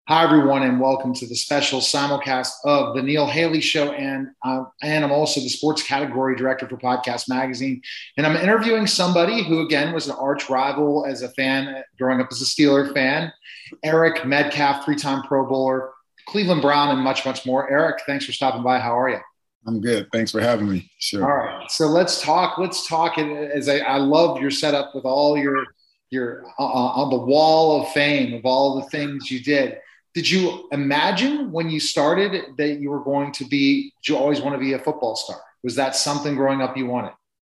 Hi, everyone, and welcome to the special simulcast of the Neil Haley Show. And I'm also the sports category director for Podcast Magazine. And I'm interviewing somebody who, again, was an arch rival as a fan, growing up as a Steeler fan, Eric Metcalf, three-time Pro Bowler, Cleveland Brown, and much, much more. Eric, thanks for stopping by. How are you? I'm good. Thanks for having me. Sure. All right. So let's talk. As I love your setup with all your on the wall of fame of all the things you did. Did you imagine when you started that you were going to be, did you always want to be a football star? Was that something growing up you wanted?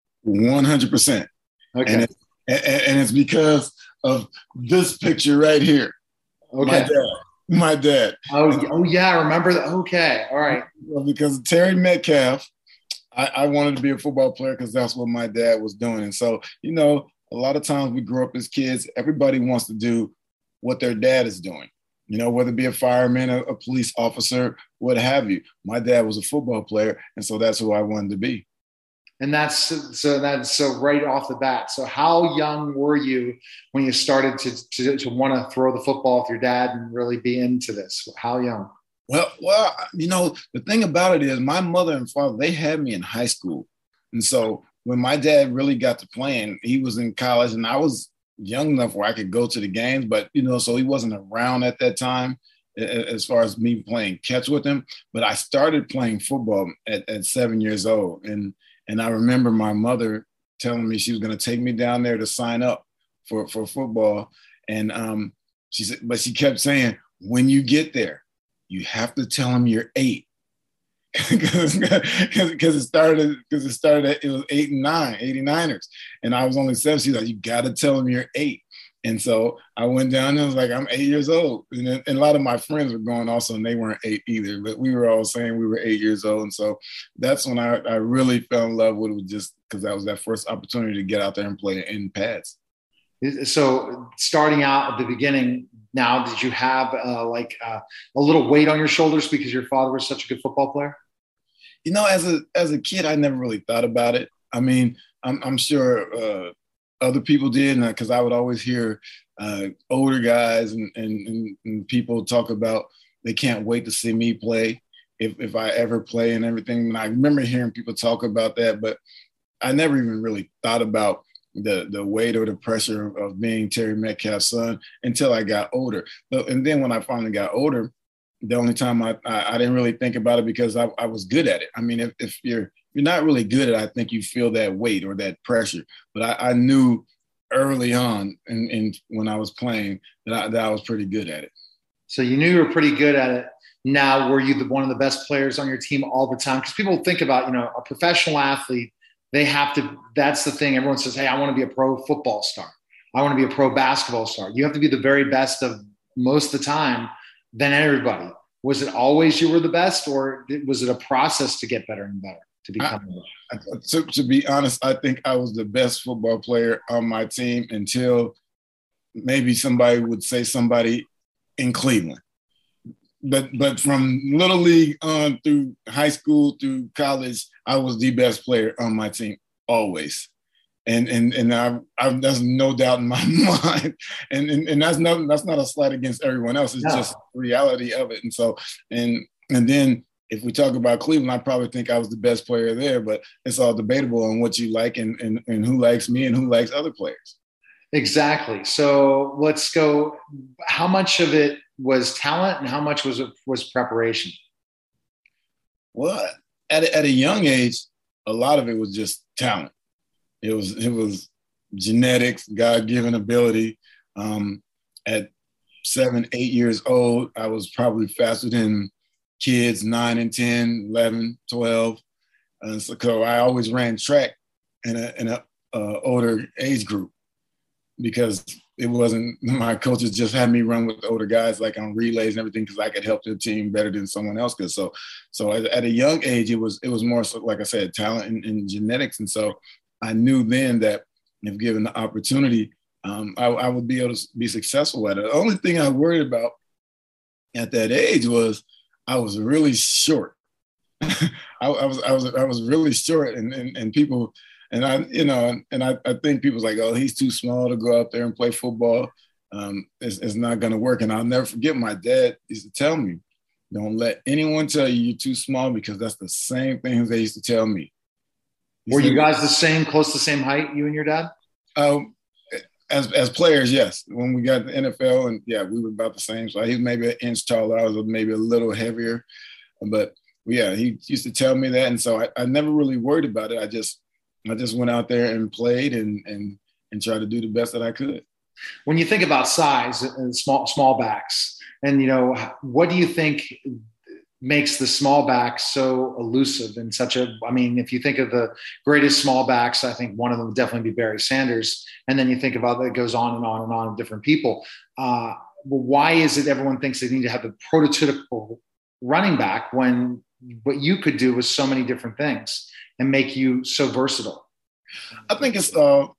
100%. Okay. And it's because of this picture right here. Okay. My dad. Oh yeah. I remember that. Okay. All right. Because of Terry Metcalf, I wanted to be a football player because that's what my dad was doing. And so, a lot of times we grow up as kids, everybody wants to do what their dad is doing. Whether it be a fireman, a police officer, what have you. My dad was a football player, and so that's who I wanted to be. And that's so right off the bat. So how young were you when you started to want to throw the football with your dad and really be into this? How young? Well, the thing about it is my mother and father, they had me in high school. And so when my dad really got to playing, he was in college and I was young enough where I could go to the games, but so he wasn't around at that time as far as me playing catch with him. But I started playing football at 7 years old. And I remember my mother telling me she was going to take me down there to sign up for football. And she said, but she kept saying, when you get there, you have to tell them you're 8. Because it started at, it was 8 and 9, 89ers. And I was only 7. She's like, you got to tell them you're 8. And so I went down and I was like, I'm 8 years old. And a lot of my friends were going also, and they weren't 8 either, but we were all saying we were 8 years old. And so that's when I really fell in love with it, just because that was that first opportunity to get out there and play in pads. So starting out at the beginning, now, did you have a little weight on your shoulders because your father was such a good football player? As a kid, I never really thought about it. I mean, I'm sure other people did, because I would always hear older guys and people talk about they can't wait to see me play if I ever play and everything. And I remember hearing people talk about that, but I never even really thought about the weight or the pressure of being Terry Metcalf's son until I got older. And then when I finally got older, the only time I didn't really think about it because I was good at it. I mean, if you're not really good at it, I think you feel that weight or that pressure. But I knew early on and when I was playing that I was pretty good at it. So you knew you were pretty good at it. Now, were you one of the best players on your team all the time? Because people think about, a professional athlete, they have to, that's the thing. Everyone says, hey, I want to be a pro football star. I want to be a pro basketball star. You have to be the very best of most of the time than everybody. Was it always you were the best, or was it a process to get better and better to become better? To be honest, I think I was the best football player on my team until maybe somebody would say somebody in Cleveland. But from little league on through high school through college, I was the best player on my team always. And I there's no doubt in my mind. And that's not a slight against everyone else. It's just the reality of it. And so and then if we talk about Cleveland, I probably think I was the best player there, but it's all debatable on what you like and who likes me and who likes other players. Exactly. So let's go. How much of it was talent and how much was preparation? Well, at a young age, a lot of it was just talent. It was genetics, God-given ability. At 7, 8 years old, I was probably faster than kids 9 and 10, 11, 12. And so I always ran track in a older age group because it wasn't, my coaches just had me run with older guys like on relays and everything because I could help the team better than someone else could. So at a young age, it was more so, like I said, talent and genetics. And so I knew then that if given the opportunity, I would be able to be successful at it. The only thing I worried about at that age was I was really short. I was really short, and people, and I think people's like, oh, he's too small to go out there and play football. it's not going to work. And I'll never forget my dad used to tell me, don't let anyone tell you you're too small, because that's the same things they used to tell me. Were you guys the same, close to the same height, you and your dad? As players, yes. When we got the NFL, and yeah, we were about the same. So he was maybe an inch taller. I was maybe a little heavier. But yeah, he used to tell me that. And so I never really worried about it. I just went out there and played and tried to do the best that I could. When you think about size and small backs, and what do you think makes the small back so elusive and if you think of the greatest small backs, I think one of them would definitely be Barry Sanders. And then you think about it goes on and on and on, different people. Why is it everyone thinks they need to have the prototypical running back when what you could do was so many different things and make you so versatile? I think it's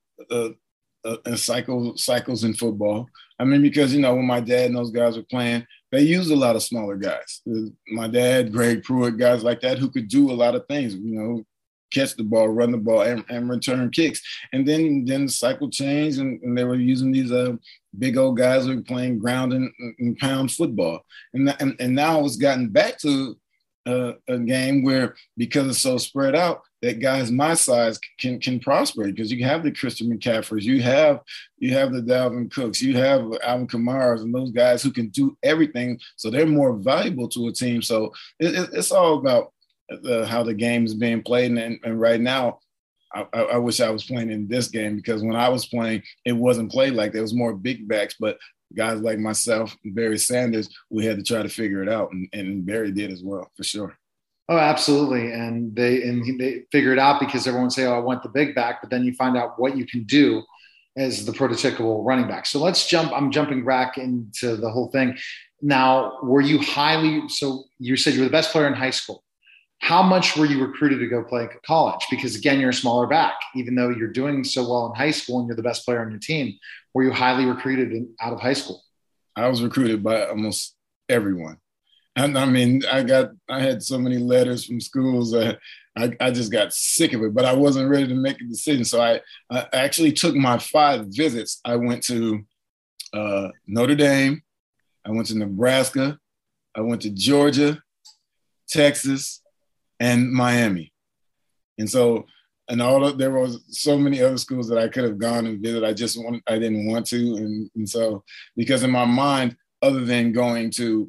cycles in football. I mean, because, when my dad and those guys were playing, they used a lot of smaller guys. My dad, Greg Pruitt, guys like that who could do a lot of things, catch the ball, run the ball, and return kicks. And then the cycle changed, and they were using these big old guys who were playing ground and pound football. And now it's gotten back to a game where, because it's so spread out, that guys my size can prosper, because you have the Christian McCaffreys, you have the Dalvin Cooks, you have Alvin Kamara's, and those guys who can do everything, so they're more valuable to a team. So it's all about how the game is being played. And right now, I wish I was playing in this game, because when I was playing, it wasn't played like that. It was more big backs, but guys like myself and Barry Sanders, we had to try to figure it out, and Barry did as well, for sure. Oh, absolutely. And they figure it out, because everyone say, I want the big back, but then you find out what you can do as the prototypical running back. So I'm jumping back into the whole thing. Now, so you said you were the best player in high school. How much were you recruited to go play college? Because again, you're a smaller back, even though you're doing so well in high school and you're the best player on your team. Were you highly recruited out of high school? I was recruited by almost everyone. And I mean, I had so many letters from schools that I just got sick of it, but I wasn't ready to make a decision. So I actually took my 5 visits. I went to Notre Dame. I went to Nebraska. I went to Georgia, Texas, and Miami. And so, there was so many other schools that I could have gone and visited. I didn't want to. And so, because in my mind, other than going to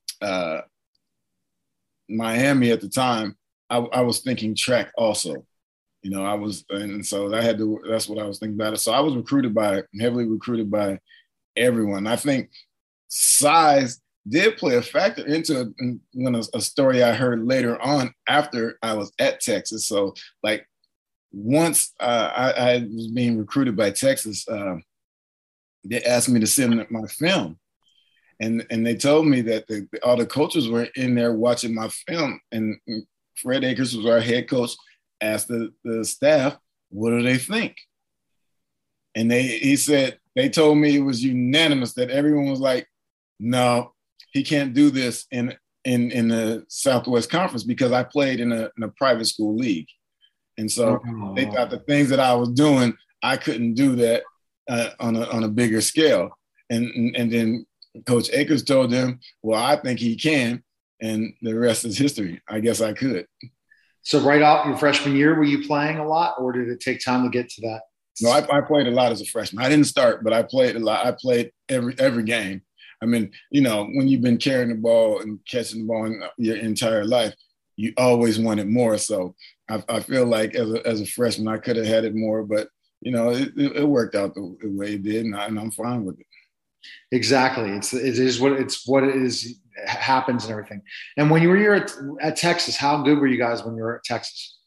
Miami at the time, I was thinking track also. So that's what I was thinking about it. So I was heavily recruited by everyone. I think size did play a factor into a story I heard later on after I was at Texas. So like, once I was being recruited by Texas, they asked me to send my film. And they told me that all the coaches were in there watching my film. And Fred Akers was our head coach, asked the staff, what do they think? And he said, they told me it was unanimous that everyone was like, no, he can't do this in the Southwest Conference, because I played in a private school league. And so they thought the things that I was doing, I couldn't do that on a bigger scale. And then Coach Akers told them, well, I think he can. And the rest is history. I guess I could. So right out your freshman year, were you playing a lot, or did it take time to get to that? No, I played a lot as a freshman. I didn't start, but I played a lot. I played every game. I mean, when you've been carrying the ball and catching the ball in your entire life, you always wanted more. So I feel like as a freshman, I could have had it more, but it worked out the way it did, and I'm fine with it. Exactly. It is what it is, happens and everything. And when you were here at Texas, how good were you guys when you were at Texas?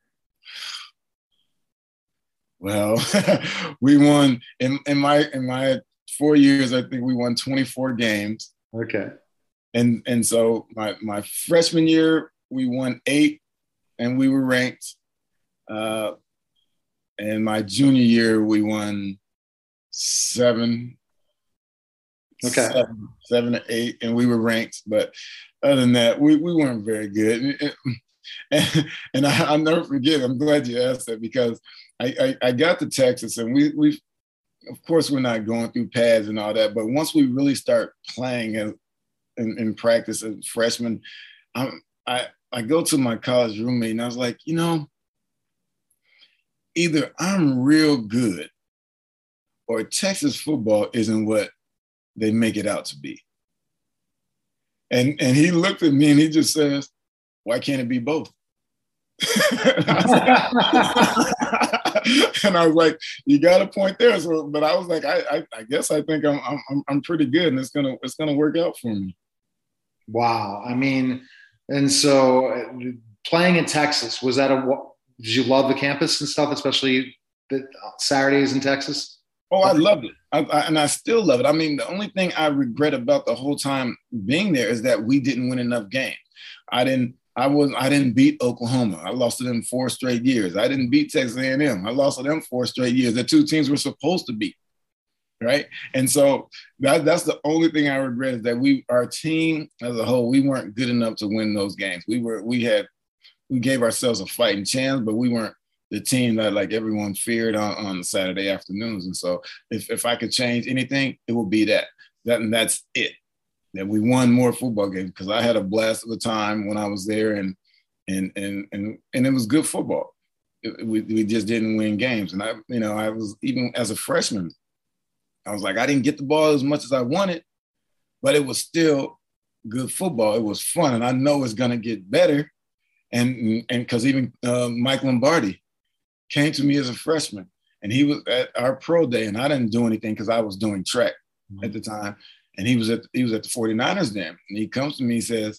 Well, we won in my 4 years. I think we won 24 games. Okay. And so my freshman year, we won 8 and we were ranked. And my junior year, we won 7. Okay. 7 or 8, and we were ranked. But other than that, we weren't very good. And I'll never forget, I'm glad you asked that, because I got to Texas, and we of course, we're not going through pads and all that, but once we really start playing in practice as freshmen, I go to my college roommate and I was like, either I'm real good or Texas football isn't what they make it out to be. And he looked at me and he just says, why can't it be both? And I was like, you got a point there. So, but I was like, I guess I think I'm pretty good, and it's gonna work out for me. Wow. I mean, and so playing in Texas, did you love the campus and stuff, especially the Saturdays in Texas? Oh, I loved it. And I still love it. I mean, the only thing I regret about the whole time being there is that we didn't win enough games. I didn't beat Oklahoma. I lost to them 4 straight years. I didn't beat Texas A&M. I lost to them 4 straight years. The 2 teams we're supposed to beat, right? And so that's the only thing I regret, is that our team as a whole, we weren't good enough to win those games. We gave ourselves a fighting chance, but we weren't the team that like everyone feared on Saturday afternoons. And so if I could change anything, it would be and that's it. That we won more football games, because I had a blast of the time when I was there, and it was good football. We just didn't win games. And I was, even as a freshman, I was like, I didn't get the ball as much as I wanted, but it was still good football. It was fun, and I know it's gonna get better. And because even Mike Lombardi came to me as a freshman, and he was at our pro day, and I didn't do anything because I was doing track at the time. And he was at the 49ers then, and he comes to me and says,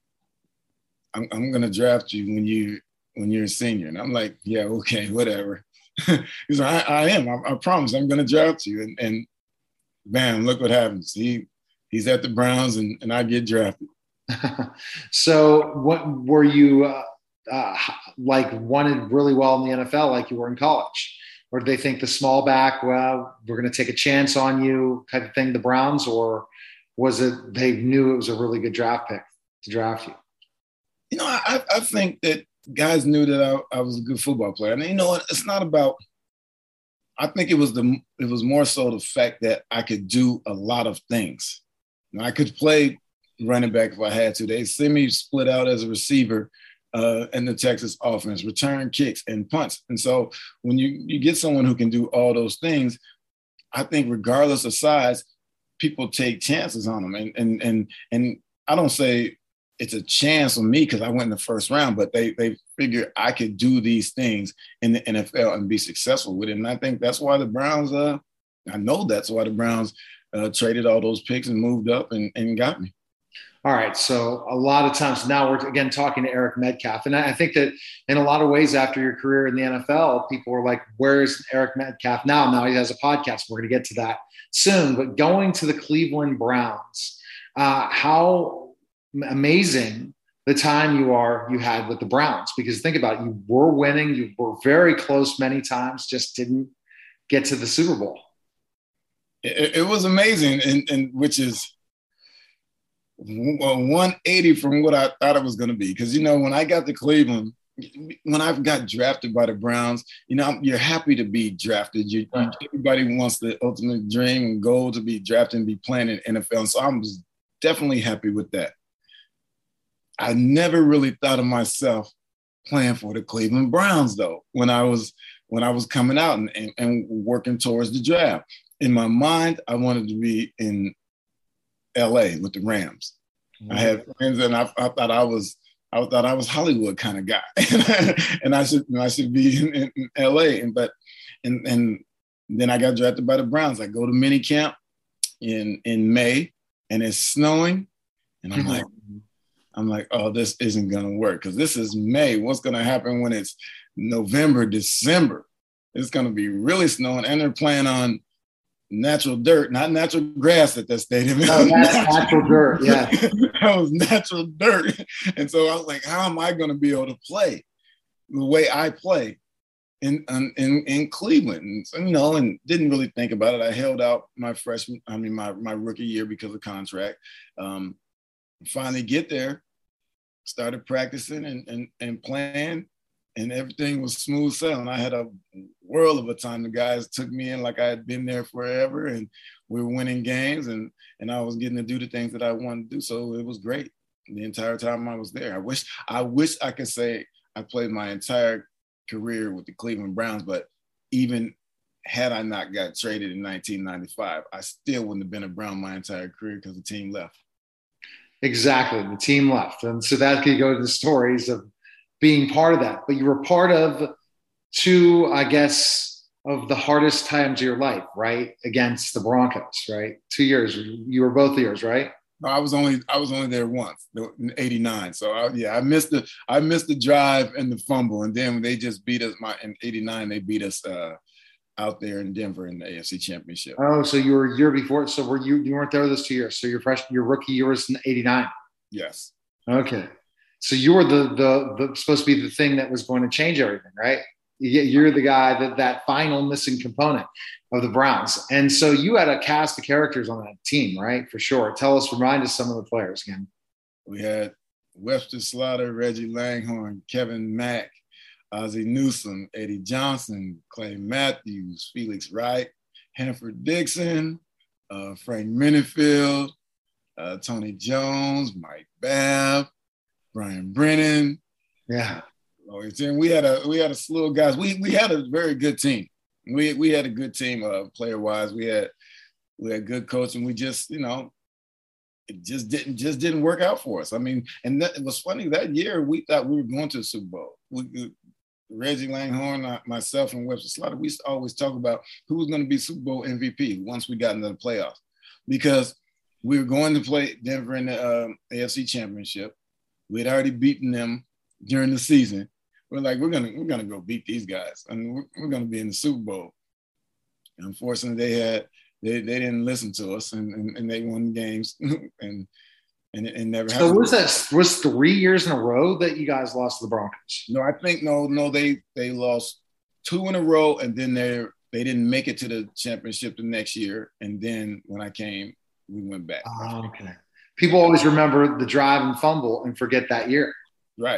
I'm going to draft you when you're a senior. And I'm like, yeah, okay, whatever. He's like, I am. I promise I'm going to draft you. And bam, look what happens. He's at the Browns, and I get drafted. So what were you like wanted really well in the NFL like you were in college? Or did they think the small back, well, we're going to take a chance on you type of thing, the Browns? Or was it they knew it was a really good draft pick to draft you? I think that guys knew that I was a good football player. And you know what? It's not about – I think it was more so the fact that I could do a lot of things. I could play running back if I had to. They see me split out as a receiver in the Texas offense, return kicks and punts. And so when you get someone who can do all those things, I think regardless of size, people take chances on them. And I don't say it's a chance on me because I went in the first round, but they figure I could do these things in the NFL and be successful with it. And I think that's why the Browns, I know that's why the Browns traded all those picks and moved up and got me. All right. So a lot of times now we're again talking to Eric Metcalf. And I think that in a lot of ways after your career in the NFL, people were like, where's Eric Metcalf now? Now he has a podcast. We're going to get to that soon. But going to the Cleveland Browns, how amazing the time you had with the Browns, because think about it, you were winning. You were very close many times, just didn't get to the Super Bowl. It was amazing. And which is 180 from what I thought it was going to be. Because, when I got to Cleveland, when I got drafted by the Browns, you're happy to be drafted. Everybody wants the ultimate dream and goal to be drafted and be playing in NFL. And so I'm definitely happy with that. I never really thought of myself playing for the Cleveland Browns, though, when I was coming out and working towards the draft. In my mind, I wanted to be in LA with the Rams. Mm-hmm. I had friends, and I thought I was Hollywood kind of guy, and I should be in LA. And then I got drafted by the Browns. I go to mini camp in May, and it's snowing, and I'm like, oh, this isn't gonna work because this is May. What's gonna happen when it's November, December? It's gonna be really snowing, and they're playing on natural dirt, not natural grass at that stadium. No, that's natural dirt. Yeah, that was natural dirt. And so I was like, how am I going to be able to play the way I play in Cleveland? And didn't really think about it. I held out my rookie year because of contract. Finally get there, started practicing and playing. and everything was smooth sailing. I had a world of a time. The guys took me in like I had been there forever, and we were winning games, and I was getting to do the things that I wanted to do. So it was great the entire time I was there. I wish I could say I played my entire career with the Cleveland Browns, but even had I not got traded in 1995, I still wouldn't have been a Brown my entire career because the team left. Exactly. The team left. And so that could go to the stories of being part of that. But you were part of two, I guess, of the hardest times of your life, right? Against the Broncos, right? 2 years. You were both years, right? No, I was only there once in '89. So I missed the drive and the fumble, and then when they just beat us in '89, they beat us out there in Denver in the AFC Championship. Oh, so you were a year before. So were you weren't there those 2 years. So your rookie year was in '89. Yes. Okay. So you were the supposed to be the thing that was going to change everything, right? You're the guy that final missing component of the Browns. And so you had a cast of characters on that team, right? For sure. Remind us some of the players again. We had Webster Slaughter, Reggie Langhorne, Kevin Mack, Ozzie Newsome, Eddie Johnson, Clay Matthews, Felix Wright, Hanford Dixon, Frank Minifield, Tony Jones, Mike Babb, Brian Brennan. Yeah. And we had a slew of guys. We had a very good team. We had a good team player wise. We had good coaching. We just, it just didn't work out for us. I mean, and it was funny that year we thought we were going to the Super Bowl. Reggie Langhorne, myself, and Webster Slaughter, we used to always talk about who was going to be Super Bowl MVP once we got into the playoffs, because we were going to play Denver in the AFC Championship. We had already beaten them during the season. We're like, we're gonna go beat these guys, and we're gonna be in the Super Bowl. And unfortunately, they didn't listen to us, and they won games, and it never happened. So was 3 years in a row that you guys lost to the Broncos? No, I think no, they lost 2 in a row, and then they didn't make it to the championship the next year. And then when I came, we went back. Oh, okay. People always remember the drive and fumble and forget that year. Right.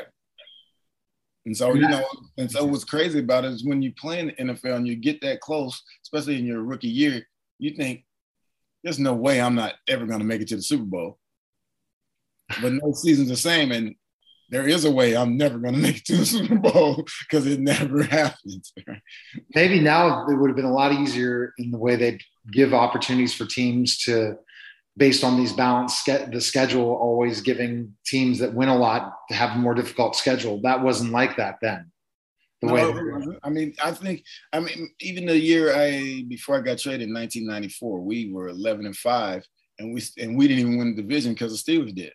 And so, and so what's crazy about it is when you play in the NFL and you get that close, especially in your rookie year, you think, there's no way I'm not ever going to make it to the Super Bowl. But no season's the same. And there is a way I'm never going to make it to the Super Bowl because it never happens. Maybe now it would have been a lot easier in the way they give opportunities for teams to, based on these the schedule always giving teams that win a lot to have a more difficult schedule. That wasn't like that then. I mean, even the year before I got traded in 1994, we were 11-5, and we didn't even win the division because the Steelers did.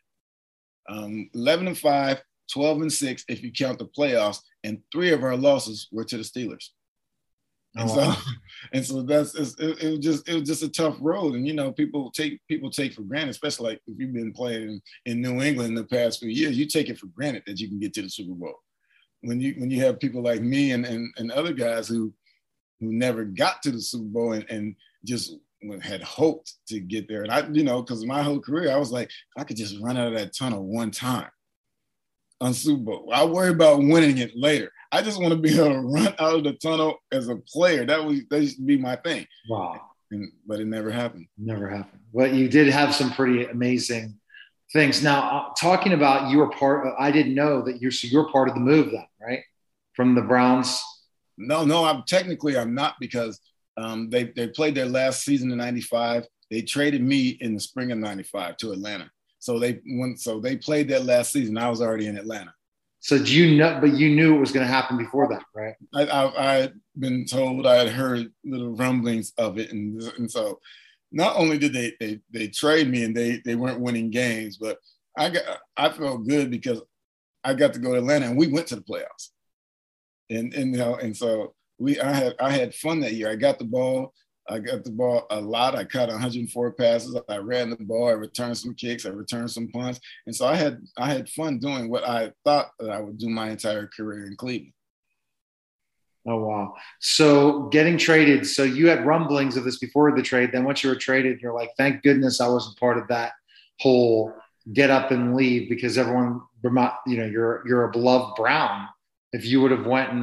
11-5, 12-6 if you count the playoffs, and 3 of our losses were to the Steelers. And so it was just a tough road. And people take for granted, especially like if you've been playing in New England the past few years, you take it for granted that you can get to the Super Bowl. When you have people like me and other guys who never got to the Super Bowl and just had hoped to get there. And I, because my whole career, I was like, I could just run out of that tunnel one time on Super Bowl. I worry about winning it later. I just want to be able to run out of the tunnel as a player. That used to be my thing. Wow. But it never happened. Never happened. But you did have some pretty amazing things. Now, talking about I didn't know that you're part of the move then, right? From the Browns. No, I'm not, because they played their last season in '95. They traded me in the spring of '95 to Atlanta. So they played that last season. I was already in Atlanta. So but you knew it was going to happen before that, right? I had been told, I had heard little rumblings of it. And so not only did they trade me and they weren't winning games, but I felt good because I got to go to Atlanta and we went to the playoffs. And so I had fun that year. I got the ball a lot. I caught 104 passes. I ran the ball. I returned some kicks. I returned some punts. And so I had fun doing what I thought that I would do my entire career in Cleveland. Oh, wow. So getting traded. So you had rumblings of this before the trade. Then once you were traded, you're like, thank goodness I wasn't part of that whole get up and leave, because everyone, you're a beloved Brown. if you would have went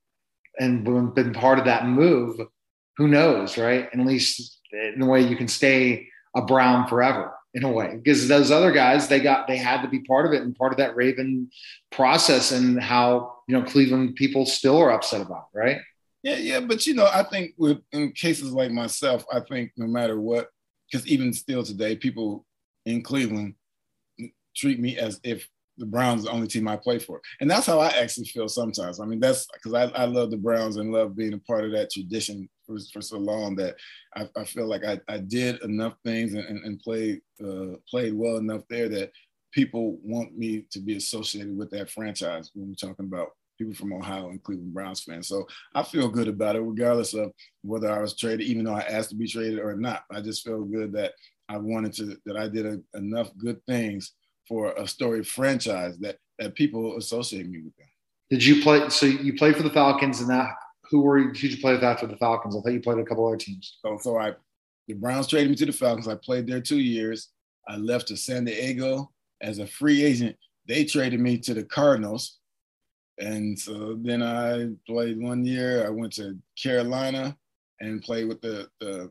and been part of that move, who knows, right? And at least in a way you can stay a Brown forever in a way, because those other guys, they had to be part of it and part of that Raven process, and how, Cleveland people still are upset about it, right? Yeah. But, I think in cases like myself, I think no matter what, because even still today, people in Cleveland treat me as if the Browns are the only team I play for. And that's how I actually feel sometimes. I mean, that's because I love the Browns and love being a part of that tradition for so long, that I feel like I did enough things and played well enough there that people want me to be associated with that franchise when we're talking about people from Ohio and Cleveland Browns fans. So I feel good about it, regardless of whether I was traded, even though I asked to be traded or not. I just feel good that that I did enough good things for a storied franchise that people associate me with them. Did you play? So you played for the Falcons, and who did you play with after the Falcons? I thought you played a couple other teams. So the Browns traded me to the Falcons. I played there 2 years. I left to San Diego as a free agent. They traded me to the Cardinals. And so then I played 1 year. I went to Carolina and played with the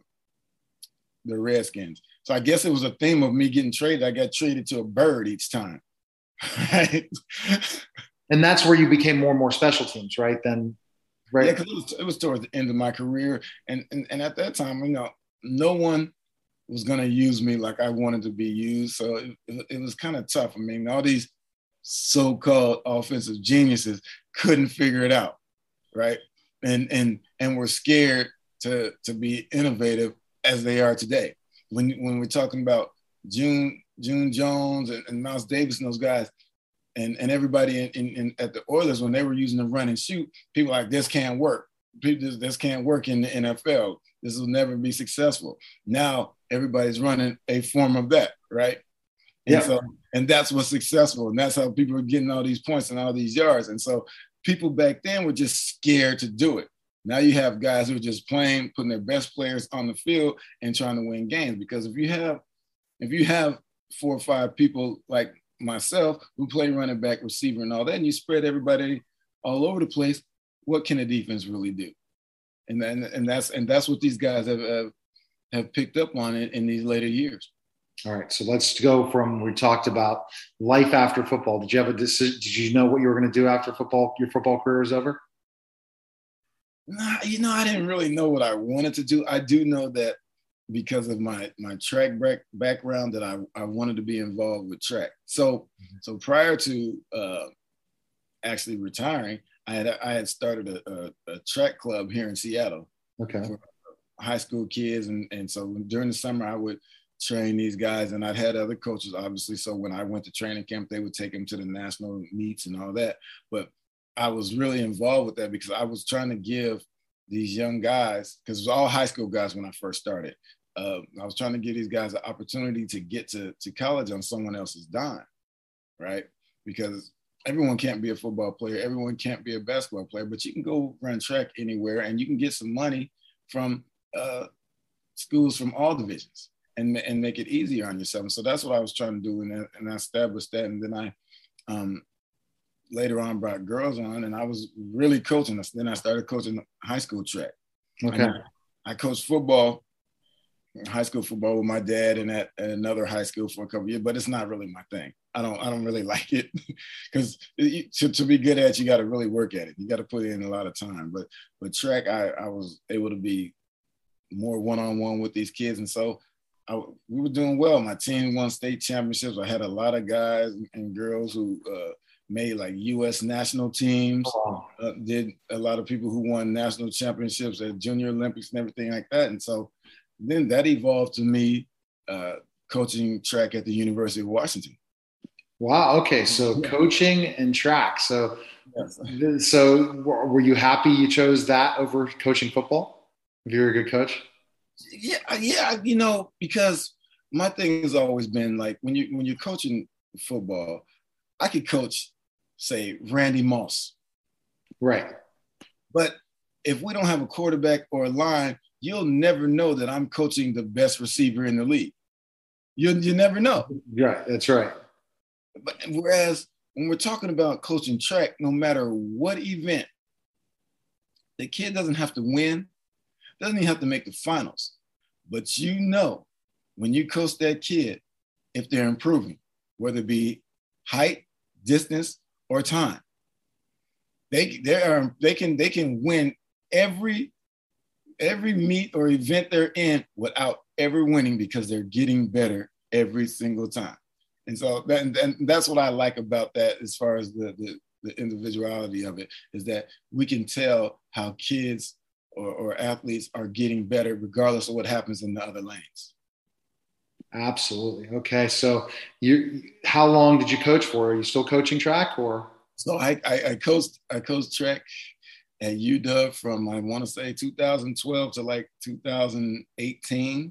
Redskins. So I guess it was a theme of me getting traded. I got traded to a bird each time. Right? And that's where you became more and more special teams, right? Then, right? Yeah, because it was towards the end of my career. And at that time, no one was going to use me like I wanted to be used. So it was kind of tough. I mean, all these so-called offensive geniuses couldn't figure it out, right? And were scared to be innovative as they are today. When we're talking about June Jones and Miles Davis and those guys, and everybody in at the Oilers, when they were using the run and shoot, people were like, this can't work. This can't work in the NFL. This will never be successful. Now everybody's running a form of that, right? And that's what's successful. And that's how people are getting all these points and all these yards. And so people back then were just scared to do it. Now you have guys who are just playing, putting their best players on the field and trying to win games. Because if you have 4 or 5 people like myself who play running back, receiver, and all that, and you spread everybody all over the place, what can a defense really do? And that's what these guys have picked up on in these later years. All right, so let's go from, we talked about life after football. Did you have a decision? Did you know what you were going to do after football? Your football career was over? Nah, I didn't really know what I wanted to do. I do know that because of my track background, that I wanted to be involved with track. So prior to actually retiring, I had started a track club here in Seattle. Okay. For high school kids, and so during the summer I would train these guys, and I'd had other coaches, obviously. So when I went to training camp, they would take them to the national meets and all that. But I was really involved with that because I was trying to give these young guys, because it was all high school guys when I first started. I was trying to give these guys an opportunity to get to college on someone else's dime, right? Because everyone can't be a football player, everyone can't be a basketball player, but you can go run track anywhere, and you can get some money from schools from all divisions and make it easier on yourself. And so that's what I was trying to do, and I established that. And then I later on brought girls on, and I was really coaching us. Then I started coaching high school track. Okay. I coached football, high school football, with my dad and at another high school for a couple of years, but it's not really my thing. I don't really like it because to be good at it, you got to really work at it. You got to put in a lot of time. But track, I was able to be more one-on-one with these kids, and so we were doing well. My team won state championships. I had a lot of guys and girls who made like U.S. national teams. Did a lot of people who won national championships at Junior Olympics and everything like that. And so then that evolved to me coaching track at the University of Washington. Wow. Okay. So coaching and track. So, so were you happy you chose that over coaching football? If you were a good coach? Yeah. Because my thing has always been like when you're coaching football, I could coach, say, Randy Moss. Right. But if we don't have a quarterback or a line, you'll never know that I'm coaching the best receiver in the league. You never know. Right. That's right. But whereas when we're talking about coaching track, no matter what event, the kid doesn't have to win, doesn't even have to make the finals. But you know, when you coach that kid, if they're improving, whether it be height, distance, or time, they can win every meet or event they're in without ever winning because they're getting better every single time. And so that's what I like about that as far as the individuality of it, is that we can tell how kids or athletes are getting better regardless of what happens in the other lanes. Absolutely. Okay. So how long did you coach for? Are you still coaching track or? So I coached track at UW from, I want to say 2012 to like 2018.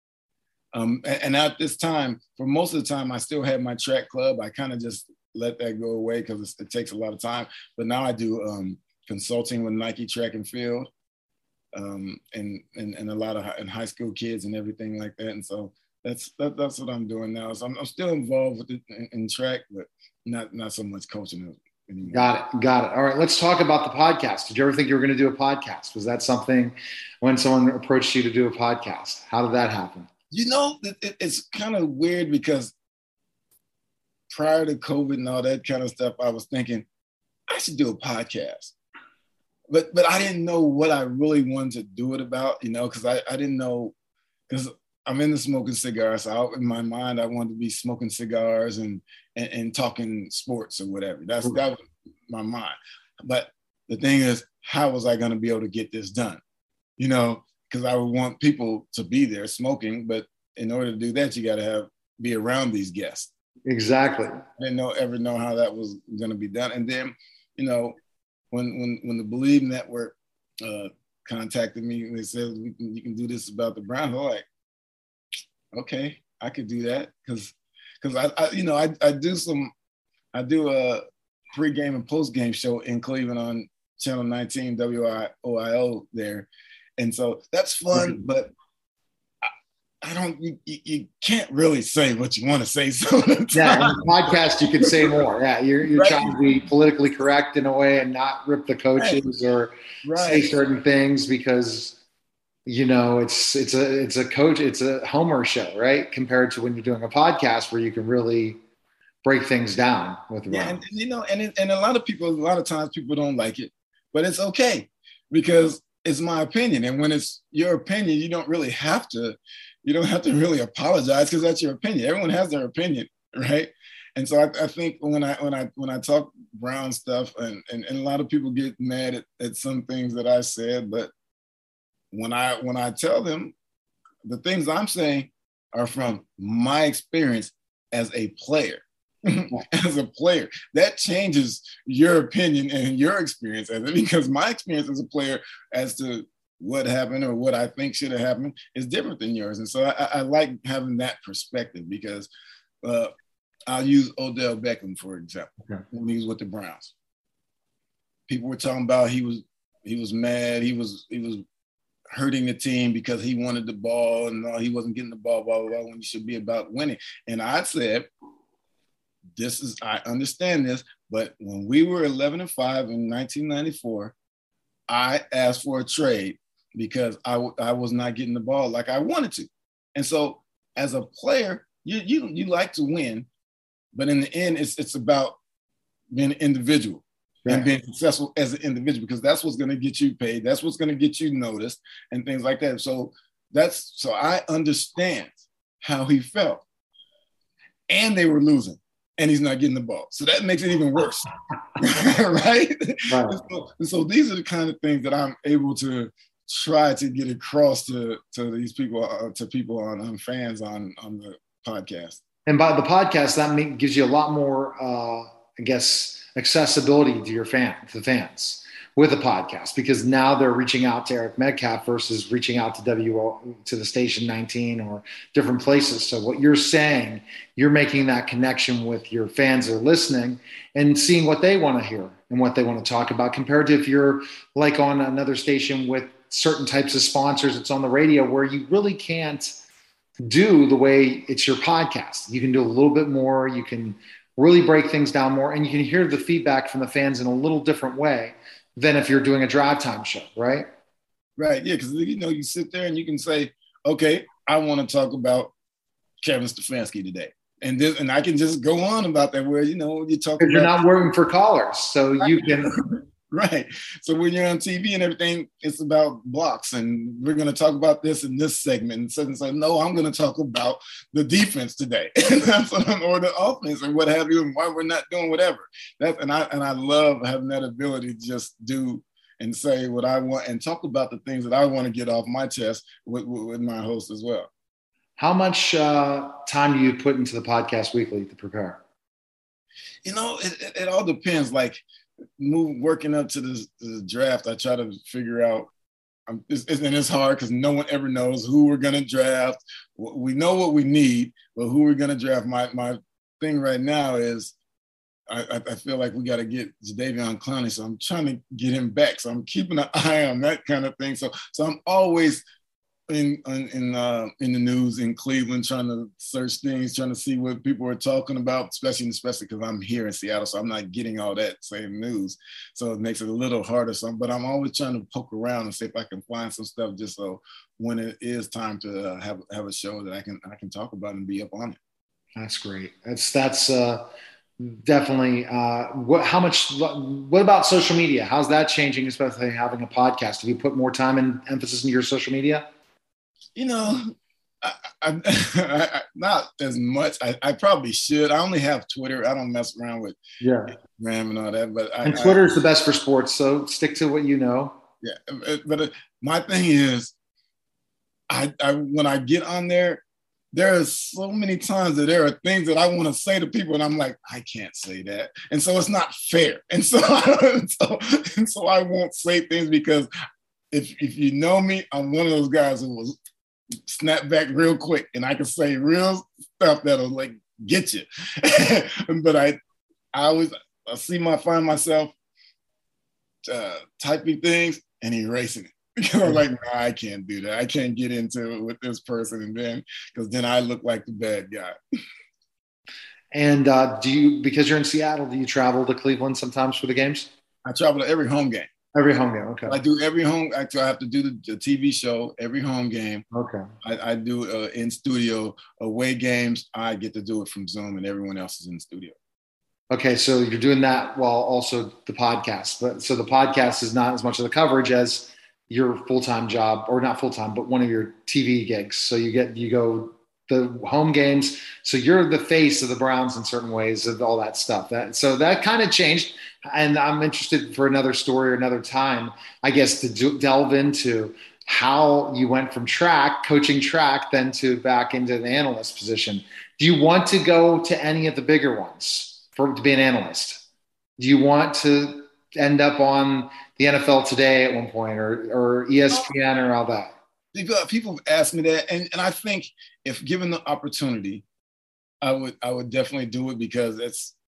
And at this time, for most of the time, I still had my track club. I kind of just let that go away because it takes a lot of time. But now I do consulting with Nike Track and Field, and a lot of high school kids and everything like that. And so that's what I'm doing now. So I'm still involved with it in track, but not so much coaching anymore. Got it. All right, let's talk about the podcast. Did you ever think you were going to do a podcast? Was that something when someone approached you to do a podcast? How did that happen? You know, it's kind of weird because prior to COVID and all that kind of stuff, I was thinking I should do a podcast, but I didn't know what I really wanted to do it about, you know, because I didn't know, because I'm into smoking cigars. So in my mind, I wanted to be smoking cigars and talking sports or whatever. That was my mind. But the thing is, how was I going to be able to get this done? You know, because I would want people to be there smoking, but in order to do that, you got to be around these guests. Exactly. I didn't ever know how that was going to be done. And then, you know, when the Believe Network contacted me and they said, you can do this about the Browns, I'm like, okay, I could do that. Because I do a pre-game and post-game show in Cleveland on Channel 19, WIOIO there. And so that's fun, but you can't really say what you want to say. So yeah, in the podcast, you can say more. Yeah, you're right. Trying to be politically correct in a way and not rip the coaches or say certain things because, you know, it's a Homer show, right? Compared to when you're doing a podcast where you can really break things down with and you know, and a lot of times people don't like it, but it's okay because it's my opinion. And when it's your opinion, you don't have to really apologize because that's your opinion. Everyone has their opinion, right? And so I think when I talk Brown stuff, and a lot of people get mad at some things that I said, but when I tell them the things I'm saying are from my experience as a player, that changes your opinion and your experience as it, because my experience as a player as to what happened or what I think should have happened is different than yours. And so I like having that perspective because I'll use Odell Beckham, for example, when he was with the Browns. People were talking about he was mad, he was hurting the team because he wanted the ball and he wasn't getting the ball, blah, blah, blah, when he should be about winning. And I said, I understand this, but when we were 11-5 in 1994, I asked for a trade because I was not getting the ball like I wanted to. And so as a player, you like to win, but in the end, it's about being an individual and being successful as an individual, because that's what's going to get you paid. That's what's going to get you noticed and things like that. So I understand how he felt. And they were losing. And he's not getting the ball. So that makes it even worse, right? So these are the kind of things that I'm able to try to get across to these people, to people on fans on the podcast. And by the podcast, that gives you a lot more, I guess, accessibility to the fans with the podcast, because now they're reaching out to Eric Metcalf versus reaching out to the station 19 or different places. So what you're saying, you're making that connection with your fans that are listening and seeing what they want to hear and what they want to talk about, compared to if you're like on another station with certain types of sponsors, it's on the radio where you really can't do the way it's your podcast. You can do a little bit more. You can really break things down more, and you can hear the feedback from the fans in a little different way than if you're doing a drive time show, right? Right. Yeah. Because, you sit there and you can say, okay, I want to talk about Kevin Stefanski today. And I can just go on about that where, you talk about. Because you're not working for callers. So you can. Right. So when you're on TV and everything, it's about blocks, and we're going to talk about this in this segment. And so no, I'm going to talk about the defense today, or the offense, and what have you, and why we're not doing whatever. And I love having that ability to just do and say what I want and talk about the things that I want to get off my chest with my host as well. How much time do you put into the podcast weekly to prepare? It all depends. Like, working up to the draft, I try to figure out, and it's hard because no one ever knows who we're going to draft. We know what we need, but who we're going to draft. My thing right now is I feel like we got to get Jadeveon Clowney, so I'm trying to get him back. So I'm keeping an eye on that kind of thing. So I'm always in the news in Cleveland, trying to search things, trying to see what people are talking about, especially because I'm here in Seattle, so I'm not getting all that same news. So it makes it a little harder. But I'm always trying to poke around and see if I can find some stuff, just so when it is time to have a show that I can talk about and be up on it. That's great. That's definitely. What about social media? How's that changing, especially having a podcast? Have you put more time and emphasis into your social media? I not as much. I probably should. I only have Twitter. I don't mess around with Instagram and all that. But Twitter is the best for sports, so stick to what you know. Yeah, but my thing is, I when I get on there, there are so many times that there are things that I want to say to people, and I'm like, I can't say that, and so it's not fair, and so I won't say things, because if you know me, I'm one of those guys who will snap back real quick, and I can say real stuff that'll like get you. But I find myself typing things and erasing it, because I'm like, no, I can't do that. I can't get into it with this person, and because then I look like the bad guy. And because you're in Seattle, do you travel to Cleveland sometimes for the games? I travel to every home game. Every home game, okay. I do every home. Actually, I have to do the TV show every home game. Okay. I do in studio. Away games, I get to do it from Zoom, and everyone else is in the studio. Okay, so you're doing that while also the podcast. But so the podcast is not as much of the coverage as your full-time job, or not full-time, but one of your TV gigs. So you go the home games. So you're the face of the Browns in certain ways, of all that stuff. So that kind of changed. And I'm interested for another story or another time, I guess, to delve into how you went from coaching track, then to back into the analyst position. Do you want to go to any of the bigger ones to be an analyst? Do you want to end up on the NFL Today at one point, or ESPN or all that? People have asked me that, and I think if given the opportunity, I would definitely do it, because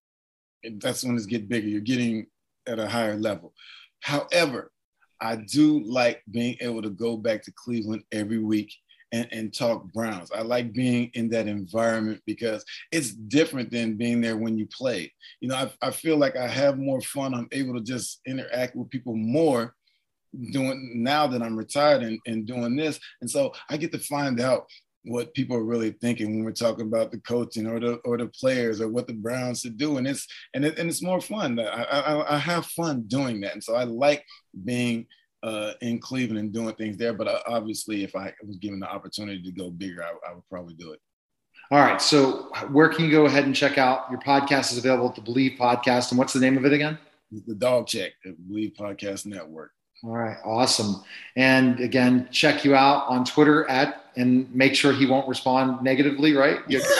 that's when it's get bigger. You're getting at a higher level. However, I do like being able to go back to Cleveland every week and talk Browns. I like being in that environment, because it's different than being there when you play. I feel like I have more fun. I'm able to just interact with people more doing now that I'm retired and doing this. And so I get to find out what people are really thinking when we're talking about the coaching or the players, or what the Browns should do. And it's more fun. I have fun doing that. And so I like being in Cleveland and doing things there. But obviously, if I was given the opportunity to go bigger, I would probably do it. All right. So where can you go ahead and check out your podcast? Is available at the Believe Podcast. And what's the name of it again? The Dog Check at Believe Podcast Network. All right. Awesome. And again, check you out on Twitter and make sure he won't respond negatively, right? Just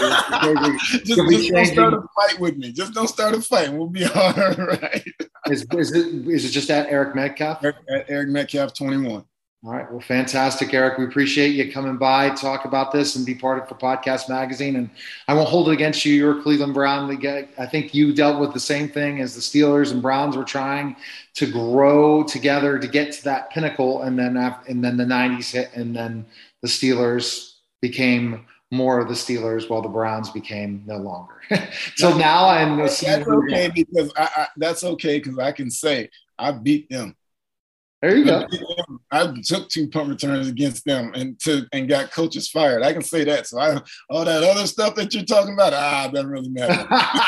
don't start a fight with me. Just don't start a fight. We'll be all right. Is it just at Eric Metcalf? At Eric Metcalf 21. All right. Well, fantastic, Eric. We appreciate you coming by, talk about this, and be part of for Podcast Magazine. And I won't hold it against you. You're a Cleveland Brown. I think you dealt with the same thing as the Steelers and Browns were trying to grow together to get to that pinnacle. And then the 90s hit, and then the Steelers became more of the Steelers while the Browns became no longer. So now I'm that's okay because that's okay because I can say I beat them. There you go. I took 2 punt returns against them and got coaches fired. I can say that. So all that other stuff that you're talking about, doesn't really matter.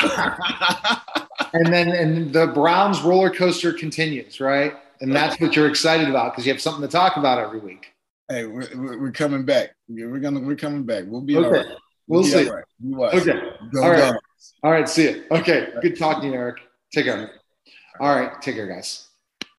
and the Browns roller coaster continues, right? And that's what you're excited about because you have something to talk about every week. Hey, we're coming back. We're coming back. We'll be okay. all right. We'll see. All right. Okay. All right. All right. See you. Okay. Good talking to you, Eric. Take care. All right. Take care, guys.